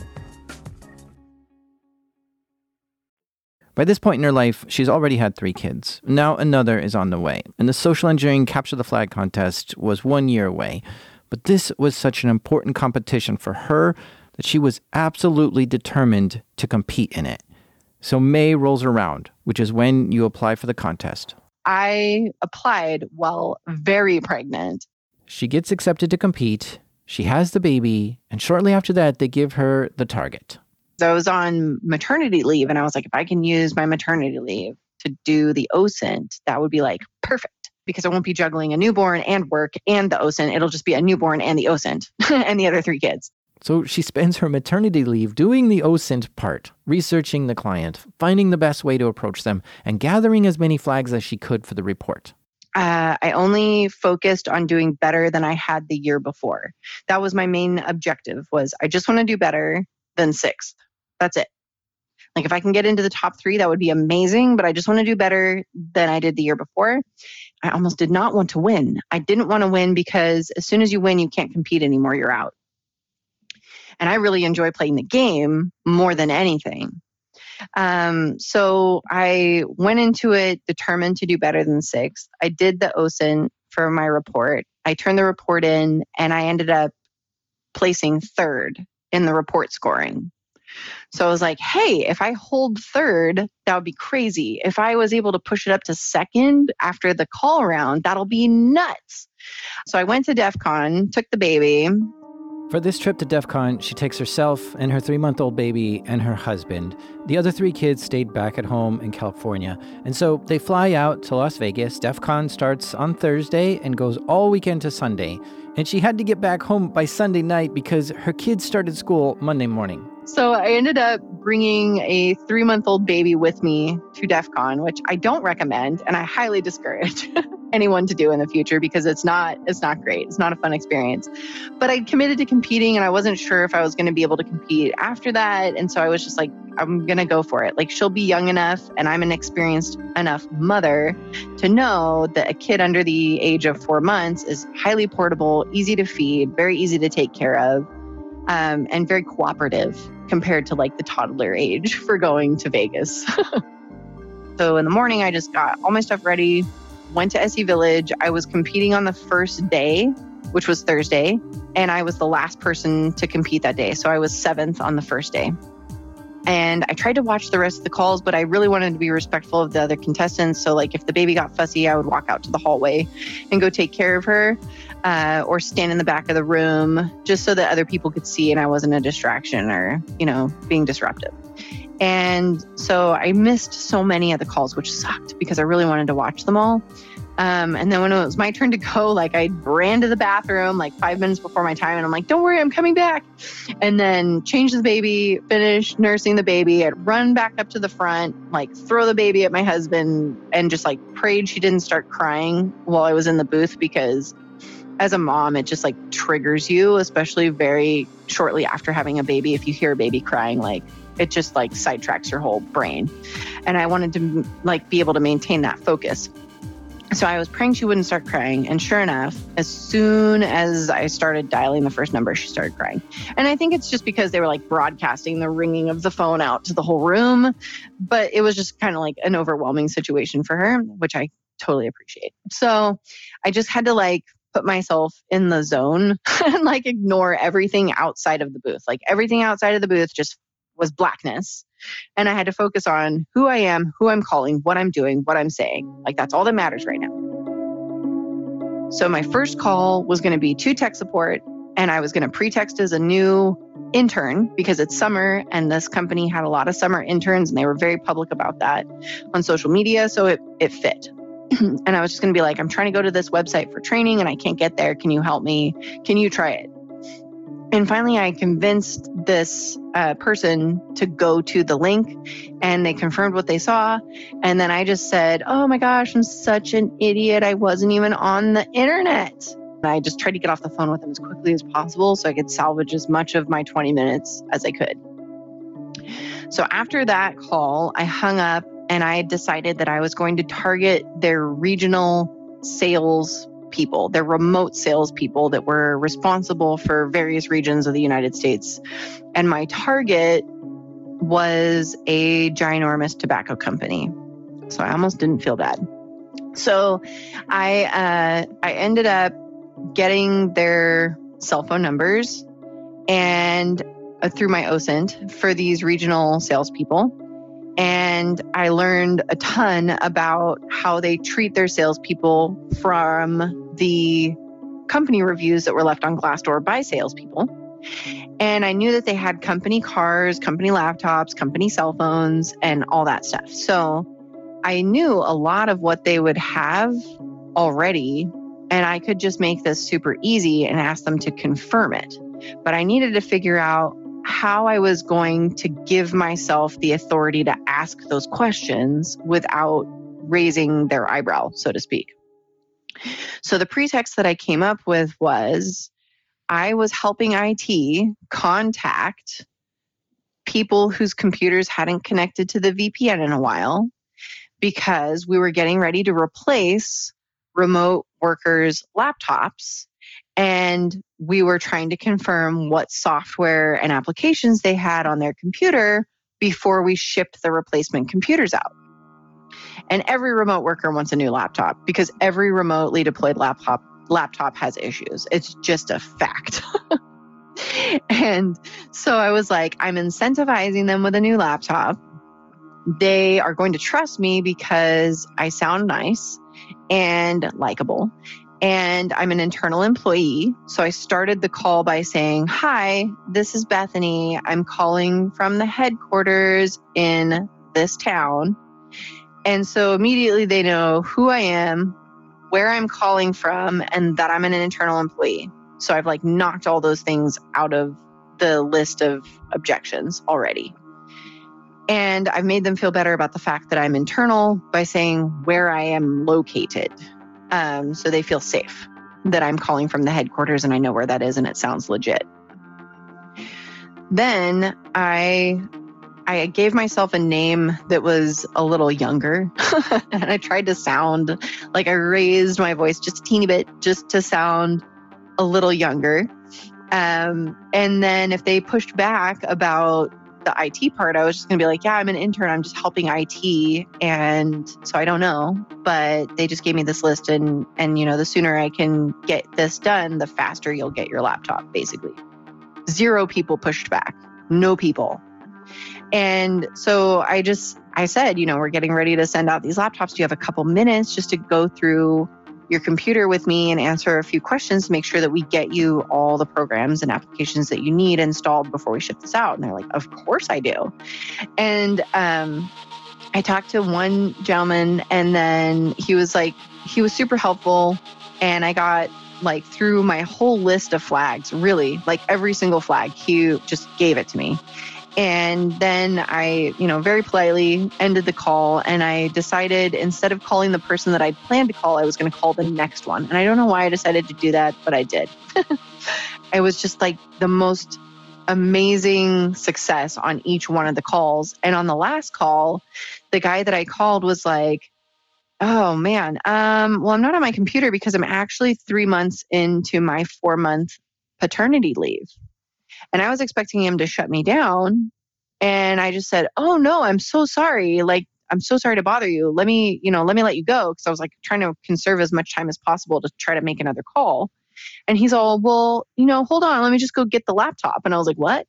By this point in her life, she's already had 3 kids. Now another is on the way. And the social engineering Capture the Flag contest was 1 year away. But this was such an important competition for her that she was absolutely determined to compete in it. So May rolls around, which is when you apply for the contest. I applied while very pregnant. She gets accepted to compete, she has the baby, and shortly after that, they give her the target. So I was on maternity leave, and I was like, if I can use my maternity leave to do the OSINT, that would be like perfect, because I won't be juggling a newborn and work and the OSINT. It'll just be a newborn and the OSINT and the other 3 kids. So she spends her maternity leave doing the OSINT part, researching the client, finding the best way to approach them, and gathering as many flags as she could for the report. I only focused on doing better than I had the year before. That was my main objective, was I just want to do better than 6th. That's it. Like if I can get into the top 3, that would be amazing, but I just want to do better than I did the year before. I almost did not want to win. I didn't want to win because as soon as you win, you can't compete anymore. You're out. And I really enjoy playing the game more than anything. So I went into it determined to do better than 6th. I did the OSINT for my report. I turned the report in and I ended up placing 3rd in the report scoring. So I was like, hey, if I hold 3rd, that would be crazy. If I was able to push it up to 2nd after the call round, that'll be nuts. So I went to DEF CON, took the baby. For this trip to DEF CON, she takes herself and her 3-month-old baby and her husband. The other 3 kids stayed back at home in California. And so they fly out to Las Vegas. DEF CON starts on Thursday and goes all weekend to Sunday. And she had to get back home by Sunday night because her kids started school Monday morning. So I ended up bringing a 3-month-old baby with me to DEF CON, which I don't recommend, and I highly discourage anyone to do in the future because it's not great. It's not a fun experience. But I committed to competing, and I wasn't sure if I was going to be able to compete after that. And so I was just like, I'm going to go for it. Like, she'll be young enough, and I'm an experienced enough mother to know that a kid under the age of 4 months is highly portable, easy to feed, very easy to take care of. And very cooperative compared to like the toddler age for going to Vegas. So in the morning, I just got all my stuff ready, went to SE Village. I was competing on the first day, which was Thursday, and I was the last person to compete that day. So I was 7th on the first day. And I tried to watch the rest of the calls, but I really wanted to be respectful of the other contestants. So like if the baby got fussy, I would walk out to the hallway and go take care of her, or stand in the back of the room just so that other people could see and I wasn't a distraction or, being disruptive. And so I missed so many of the calls, which sucked because I really wanted to watch them all. And then when it was my turn to go, like I ran to the bathroom like 5 minutes before my time. And I'm like, don't worry, I'm coming back. And then changed the baby, finished nursing the baby. I'd run back up to the front, like throw the baby at my husband and just like prayed she didn't start crying while I was in the booth, because as a mom, it just like triggers you, especially very shortly after having a baby. If you hear a baby crying, like it just like sidetracks your whole brain. And I wanted to like be able to maintain that focus. So I was praying she wouldn't start crying. And sure enough, as soon as I started dialing the first number, she started crying. And I think it's just because they were like broadcasting the ringing of the phone out to the whole room. But it was just kind of like an overwhelming situation for her, which I totally appreciate. So I just had to like put myself in the zone and like ignore everything outside of the booth. Like everything outside of the booth just was blackness. And I had to focus on who I am, who I'm calling, what I'm doing, what I'm saying. Like that's all that matters right now. So my first call was going to be to tech support, and I was going to pre-text as a new intern because it's summer and this company had a lot of summer interns and they were very public about that on social media. So it fit. And I was just going to be like, I'm trying to go to this website for training and I can't get there. Can you help me? Can you try it? And finally, I convinced this person to go to the link, and they confirmed what they saw. And then I just said, oh my gosh, I'm such an idiot. I wasn't even on the internet. And I just tried to get off the phone with them as quickly as possible so I could salvage as much of my 20 minutes as I could. So after that call, I hung up and I decided that I was going to target their regional sales people, their remote sales people that were responsible for various regions of the United States. And my target was a ginormous tobacco company. So I almost didn't feel bad. So I ended up getting their cell phone numbers and through my OSINT for these regional salespeople. And I learned a ton about how they treat their salespeople from the company reviews that were left on Glassdoor by salespeople. And I knew that they had company cars, company laptops, company cell phones, and all that stuff. So I knew a lot of what they would have already, and I could just make this super easy and ask them to confirm it. But I needed to figure out how I was going to give myself the authority to ask those questions without raising their eyebrow, so to speak. So the pretext that I came up with was I was helping IT contact people whose computers hadn't connected to the VPN in a while because we were getting ready to replace remote workers' laptops. And we were trying to confirm what software and applications they had on their computer before we shipped the replacement computers out. And every remote worker wants a new laptop because every remotely deployed laptop has issues. It's just a fact. And so I was like, I'm incentivizing them with a new laptop. They are going to trust me because I sound nice and likable. And I'm an internal employee. So I started the call by saying, hi, this is Bethany. I'm calling from the headquarters in this town. And so immediately they know who I am, where I'm calling from, and that I'm an internal employee. So I've like knocked all those things out of the list of objections already. And I've made them feel better about the fact that I'm internal by saying where I am located. So they feel safe that I'm calling from the headquarters and I know where that is and it sounds legit. Then I gave myself a name that was a little younger and I tried to sound like I raised my voice just a teeny bit just to sound a little younger. And then if they pushed back about the IT part, I was just going to be like, yeah, I'm an intern. I'm just helping IT. And so I don't know, but they just gave me this list and, you know, the sooner I can get this done, the faster you'll get your laptop, basically. 0 people pushed back, no people. And so I said, you know, we're getting ready to send out these laptops. Do you have a couple minutes just to go through your computer with me and answer a few questions to make sure that we get you all the programs and applications that you need installed before we ship this out. And they're like, of course I do. And I talked to one gentleman, and then he was super helpful. And I got like through my whole list of flags, really, like every single flag, he just gave it to me. And then I, very politely ended the call, and I decided instead of calling the person that I'd planned to call, I was going to call the next one. And I don't know why I decided to do that, but I did. It was just like the most amazing success on each one of the calls. And on the last call, the guy that I called was like, oh man, well, I'm not on my computer because I'm actually 3 months into my 4-month paternity leave. And I was expecting him to shut me down. And I just said, oh no, I'm so sorry. Like, I'm so sorry to bother you. Let me let you go. Cause I was like trying to conserve as much time as possible to try to make another call. And he's all, well, hold on, let me just go get the laptop. And I was like, what?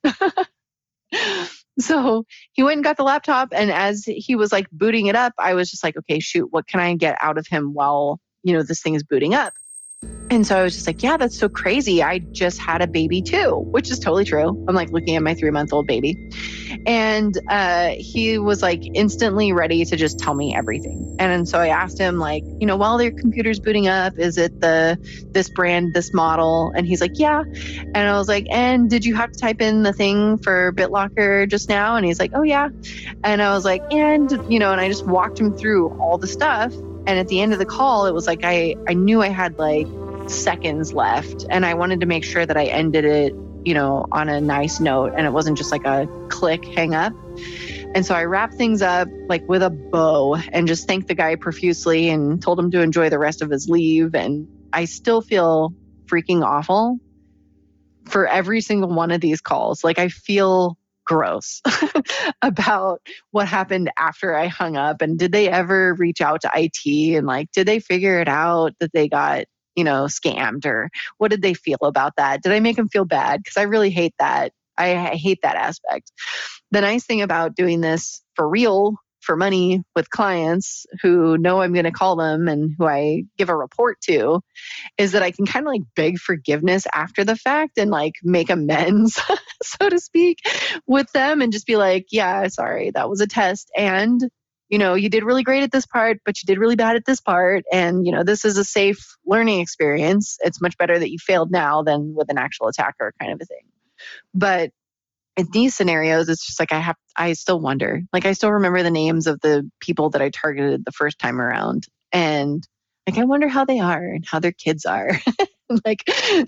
So he went and got the laptop. And as he was like booting it up, I was just like, okay, shoot, what can I get out of him while, this thing is booting up? And so I was just like, yeah, that's so crazy. I just had a baby too, which is totally true. I'm like looking at my 3-month-old baby. And he was like instantly ready to just tell me everything. And so I asked him like, while their computer's booting up, is it this brand, this model? And he's like, yeah. And I was like, and did you have to type in the thing for BitLocker just now? And he's like, oh yeah. And I was like, and I just walked him through all the stuff. And at the end of the call, it was like, I knew I had like seconds left, and I wanted to make sure that I ended it, on a nice note, and it wasn't just like a click hang up. And so I wrapped things up like with a bow and just thanked the guy profusely and told him to enjoy the rest of his leave. And I still feel freaking awful for every single one of these calls. Like I feel gross about what happened after I hung up. And did they ever reach out to IT and like, did they figure it out that they got, scammed, or what did they feel about that? Did I make them feel bad? Because I really hate that. I hate that aspect. The nice thing about doing this for real, for money with clients who know I'm going to call them and who I give a report to, is that I can kind of like beg forgiveness after the fact and like make amends, so to speak, with them and just be like, yeah, sorry, that was a test. And, you did really great at this part, but you did really bad at this part. And, this is a safe learning experience. It's much better that you failed now than with an actual attacker kind of a thing. But in these scenarios, it's just like I still wonder. Like I still remember the names of the people that I targeted the first time around. And like I wonder how they are and how their kids are. Like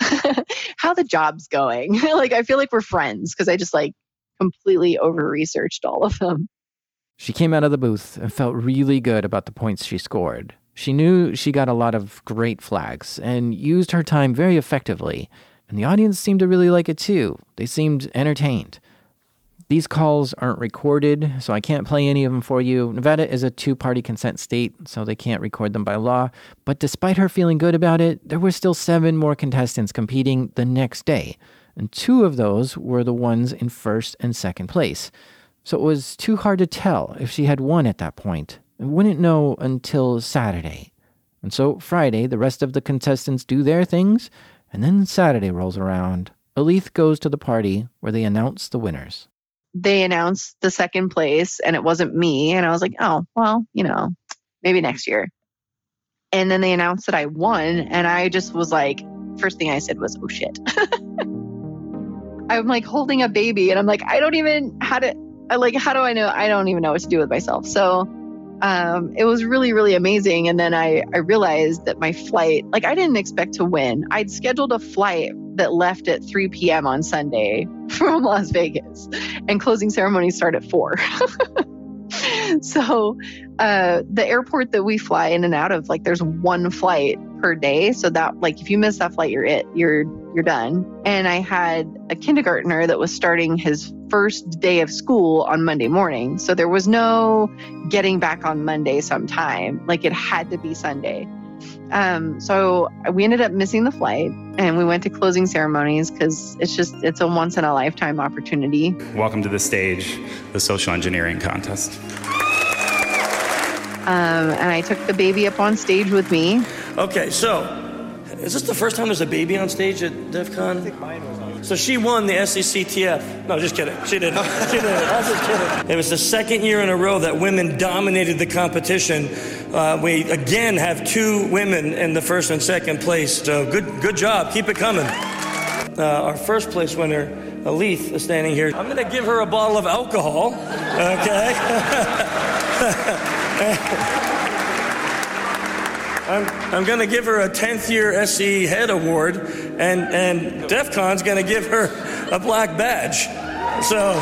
how the job's going. Like I feel like we're friends because I just like completely over-researched all of them. She came out of the booth and felt really good about the points she scored. She knew she got a lot of great flags and used her time very effectively. And the audience seemed to really like it too. They seemed entertained. These calls aren't recorded, so I can't play any of them for you. Nevada is a 2-party consent state, so they can't record them by law. But despite her feeling good about it, there were still 7 more contestants competing the next day. And 2 of those were the ones in first and second place. So it was too hard to tell if she had won at that point. I wouldn't know until Saturday. And so Friday, the rest of the contestants do their things, and then Saturday rolls around. Aleth goes to the party where they announce the winners. They announced the second place, and it wasn't me. And I was like, oh, well, maybe next year. And then they announced that I won, and I just was like, first thing I said was, oh shit. I'm like holding a baby, and I'm like, how do I know? I don't even know what to do with myself. So it was really, really amazing. And then I realized that my flight, like I didn't expect to win. I'd scheduled a flight that left at 3 p.m. on Sunday from Las Vegas, and closing ceremonies start at 4. So the airport that we fly in and out of, like there's 1 flight per day. So that like if you miss that flight, you're done. And I had a kindergartner that was starting his first day of school on Monday morning. So there was no getting back on Monday sometime. Like it had to be Sunday. So we ended up missing the flight, and we went to closing ceremonies because it's a once in a lifetime opportunity. Welcome to the stage, the social engineering contest. And I took the baby up on stage with me. Okay, so is this the first time there's a baby on stage at DEF CON? I think mine was on. So she won the SECTF. No, just kidding. She didn't. She didn't. I was just kidding. It was the second year in a row that women dominated the competition. We again have 2 women in the first and second place. So good job. Keep it coming. Our first place winner, Alith, is standing here. I'm going to give her a bottle of alcohol. Okay. I'm going to give her a 10th year SE Head Award, and DEF CON's going to give her a black badge. So.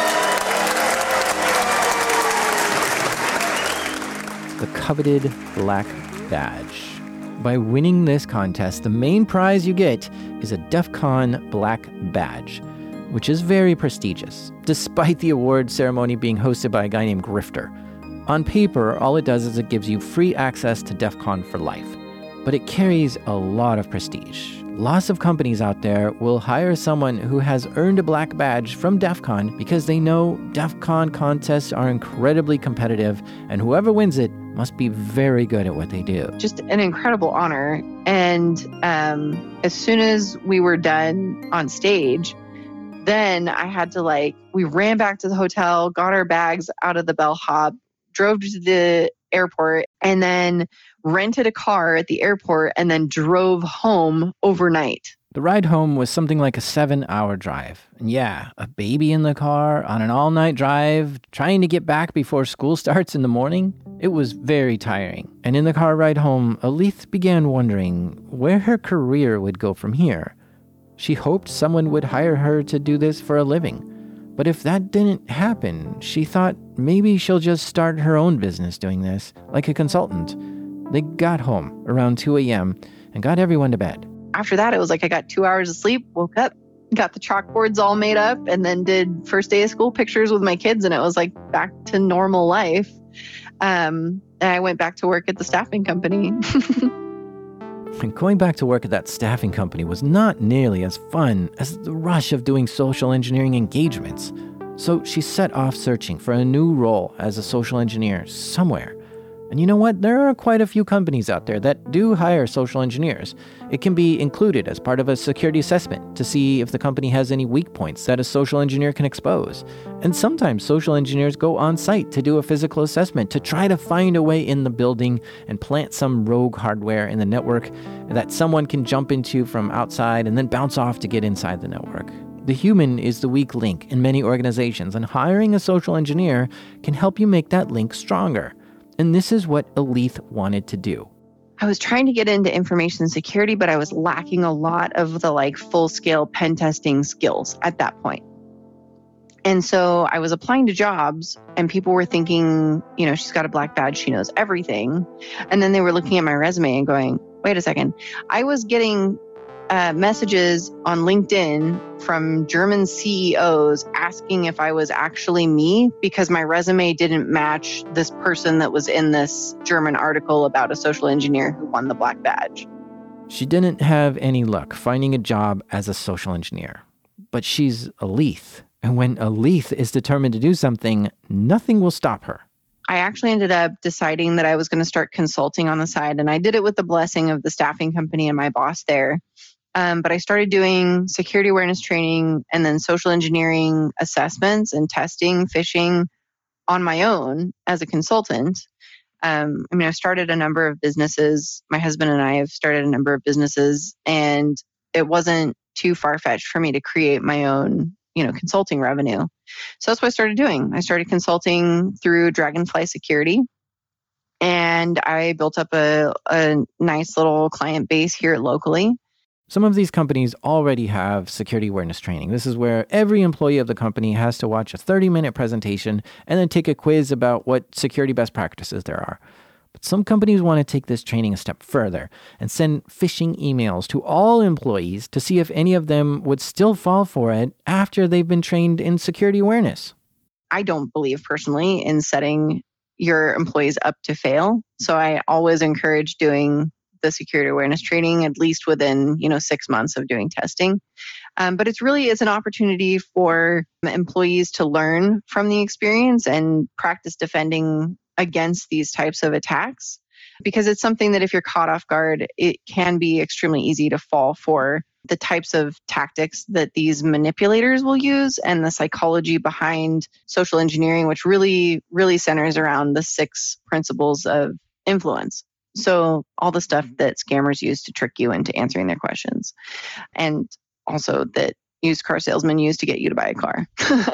The coveted black badge. By winning this contest, the main prize you get is a DEF CON black badge, which is very prestigious, despite the award ceremony being hosted by a guy named Grifter. On paper, all it does is it gives you free access to DEF CON for life, but it carries a lot of prestige. Lots of companies out there will hire someone who has earned a black badge from DEF CON because they know DEF CON contests are incredibly competitive, and whoever wins it must be very good at what they do. Just an incredible honor. And as soon as we were done on stage, then I had to we ran back to the hotel, got our bags out of the bellhop, drove to the airport, and then rented a car at the airport and then drove home overnight. The ride home was something like a 7-hour drive. And yeah, a baby in the car on an all-night drive, trying to get back before school starts in the morning. It was very tiring. And in the car ride home, Alith began wondering where her career would go from here. She hoped someone would hire her to do this for a living. But if that didn't happen, she thought maybe she'll just start her own business doing this, like a consultant. They got home around 2 a.m. and got everyone to bed. After that, it was like I got 2 hours of sleep, woke up, got the chalkboards all made up, and then did first day of school pictures with my kids, and it was like back to normal life. And I went back to work at the staffing company. And going back to work at that staffing company was not nearly as fun as the rush of doing social engineering engagements. So she set off searching for a new role as a social engineer somewhere. And you know what? There are quite a few companies out there that do hire social engineers. It can be included as part of a security assessment to see if the company has any weak points that a social engineer can expose. And sometimes social engineers go on site to do a physical assessment to try to find a way in the building and plant some rogue hardware in the network that someone can jump into from outside and then bounce off to get inside the network. The human is the weak link in many organizations, and hiring a social engineer can help you make that link stronger. And this is what Alith wanted to do. I was trying to get into information security, but I was lacking a lot of the full-scale pen testing skills at that point. And so I was applying to jobs, and people were thinking, she's got a black badge, she knows everything. And then they were looking at my resume and going, wait a second. I was getting messages on LinkedIn from German CEOs asking if I was actually me because my resume didn't match this person that was in this German article about a social engineer who won the black badge. She didn't have any luck finding a job as a social engineer, but she's Alith. And when Alith is determined to do something, nothing will stop her. I actually ended up deciding that I was going to start consulting on the side, and I did it with the blessing of the staffing company and my boss there. But I started doing security awareness training and then social engineering assessments and testing, phishing on my own as a consultant. I've started a number of businesses. My husband and I have started a number of businesses, and it wasn't too far-fetched for me to create my own, consulting revenue. So that's what I started doing. I started consulting through Dragonfly Security, and I built up a nice little client base here locally. Some of these companies already have security awareness training. This is where every employee of the company has to watch a 30-minute presentation and then take a quiz about what security best practices there are. But some companies want to take this training a step further and send phishing emails to all employees to see if any of them would still fall for it after they've been trained in security awareness. I don't believe personally in setting your employees up to fail. So I always encourage doing the security awareness training, at least within, 6 months of doing testing. But it's an opportunity for employees to learn from the experience and practice defending against these types of attacks. because it's something that if you're caught off guard, it can be extremely easy to fall for the types of tactics that these manipulators will use and the psychology behind social engineering, which really, really centers around the 6 principles of influence. So all the stuff that scammers use to trick you into answering their questions, and also that used car salesmen use to get you to buy a car.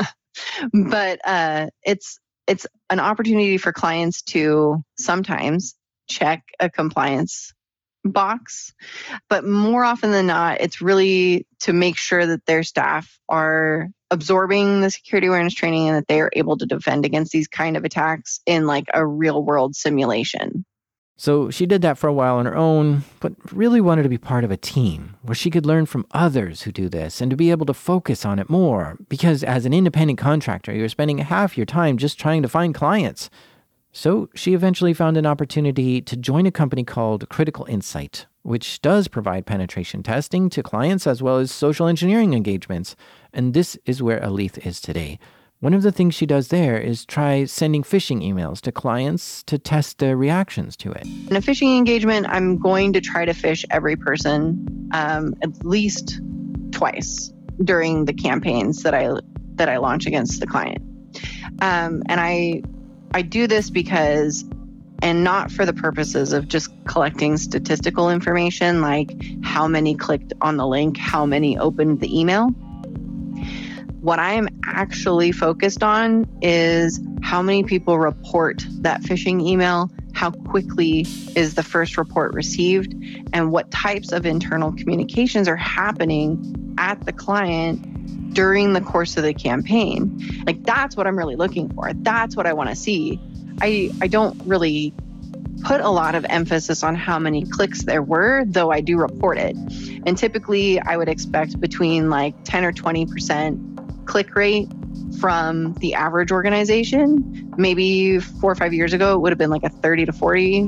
But it's an opportunity for clients to sometimes check a compliance box, but more often than not, it's really to make sure that their staff are absorbing the security awareness training and that they are able to defend against these kind of attacks in like a real world simulation. So she did that for a while on her own, but really wanted to be part of a team where she could learn from others who do this and to be able to focus on it more. Because as an independent contractor, you're spending half your time just trying to find clients. So she eventually found an opportunity to join a company called Critical Insight, which does provide penetration testing to clients as well as social engineering engagements. And this is where Alith is today. One of the things she does there is try sending phishing emails to clients to test their reactions to it. In a phishing engagement, I'm going to try to phish every person at least twice during the campaigns that I launch against the client. And I do this because, and not for the purposes of just collecting statistical information like how many clicked on the link, how many opened the email. What I'm actually focused on is how many people report that phishing email, how quickly is the first report received, and what types of internal communications are happening at the client during the course of the campaign. Like, that's what I'm really looking for. That's what I want to see. I don't really put a lot of emphasis on how many clicks there were, though I do report it. And typically I would expect between like 10 or 20% click rate from the average organization. Maybe 4 or 5 years ago, it would have been like a 30 to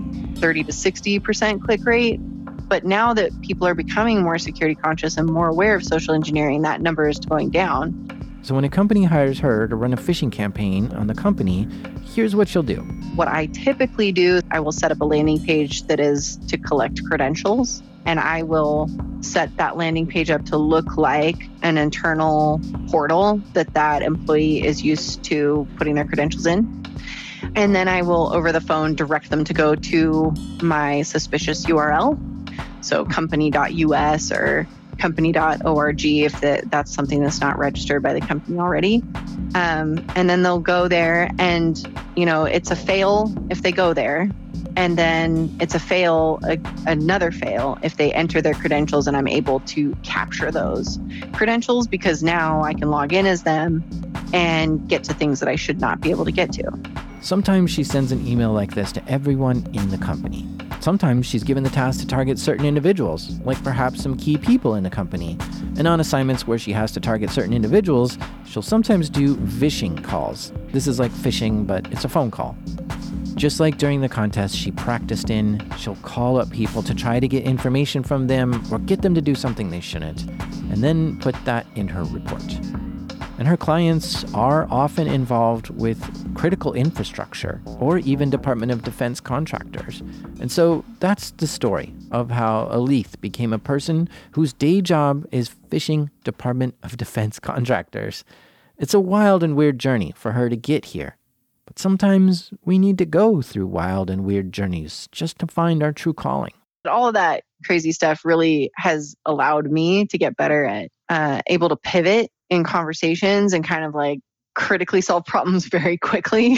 60% click rate. But now that people are becoming more security conscious and more aware of social engineering, that number is going down. So when a company hires her to run a phishing campaign on the company, here's what she'll do. What I typically do, I will set up a landing page that is to collect credentials, and I will set that landing page up to look like an internal portal that employee is used to putting their credentials in. And then I will, over the phone, direct them to go to my suspicious URL. So company.us or company.org if that's something that's not registered by the company already. And then they'll go there and, it's a fail if they go there. And then it's a fail, another fail if they enter their credentials and I'm able to capture those credentials, because now I can log in as them and get to things that I should not be able to get to. Sometimes she sends an email like this to everyone in the company. Sometimes she's given the task to target certain individuals, like perhaps some key people in the company. And on assignments where she has to target certain individuals, she'll sometimes do vishing calls. This is like phishing, but it's a phone call. Just like during the contest she practiced in, she'll call up people to try to get information from them or get them to do something they shouldn't, and then put that in her report. And her clients are often involved with critical infrastructure or even Department of Defense contractors. And so that's the story of how Alith became a person whose day job is phishing Department of Defense contractors. It's a wild and weird journey for her to get here. But sometimes we need to go through wild and weird journeys just to find our true calling. All of that crazy stuff really has allowed me to get better at able to pivot in conversations and kind of like critically solve problems very quickly.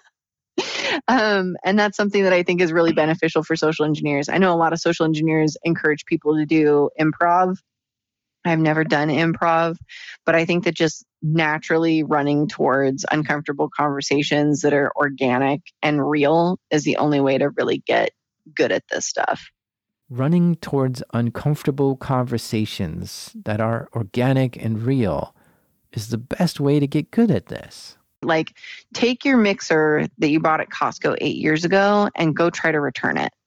And that's something that I think is really beneficial for social engineers. I know a lot of social engineers encourage people to do improv. I've never done improv, but I think that just naturally running towards uncomfortable conversations that are organic and real is the only way to really get good at this stuff. Running towards uncomfortable conversations that are organic and real is the best way to get good at this. Like, take your mixer that you bought at Costco 8 years ago and go try to return it.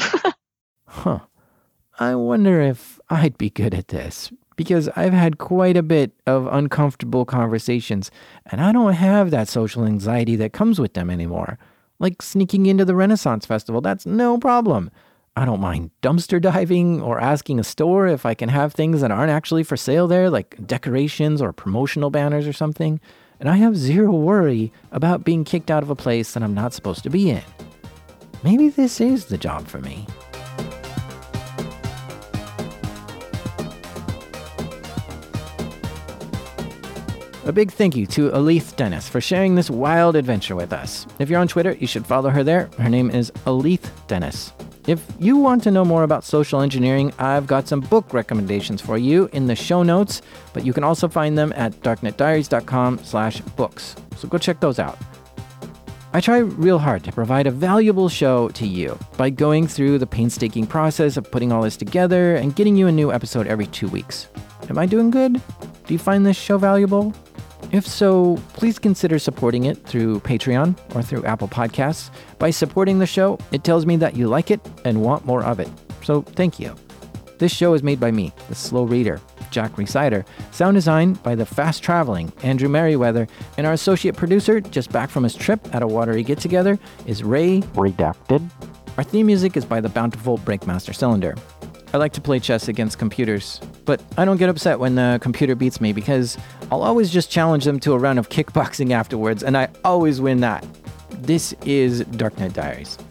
Huh. I wonder if I'd be good at this, because I've had quite a bit of uncomfortable conversations, and I don't have that social anxiety that comes with them anymore. Like sneaking into the Renaissance Festival, that's no problem. I don't mind dumpster diving or asking a store if I can have things that aren't actually for sale there, like decorations or promotional banners or something. And I have zero worry about being kicked out of a place that I'm not supposed to be in. Maybe this is the job for me. A big thank you to Alith Dennis for sharing this wild adventure with us. If you're on Twitter, you should follow her there. Her name is Alith Dennis. If you want to know more about social engineering, I've got some book recommendations for you in the show notes, but you can also find them at darknetdiaries.com/books. So go check those out. I try real hard to provide a valuable show to you by going through the painstaking process of putting all this together and getting you a new episode every 2 weeks. Am I doing good? Do you find this show valuable? If so, please consider supporting it through Patreon or through Apple Podcasts. By supporting the show, it tells me that you like it and want more of it. So thank you. This show is made by me, the slow reader, Jack Reciter. Sound design by the fast-traveling Andrew Merriweather. And our associate producer, just back from his trip at a watery get-together, is Ray Redacted. Our theme music is by the bountiful Breakmaster Cylinder. I like to play chess against computers, but I don't get upset when the computer beats me because I'll always just challenge them to a round of kickboxing afterwards, and I always win that. This is Darknet Diaries.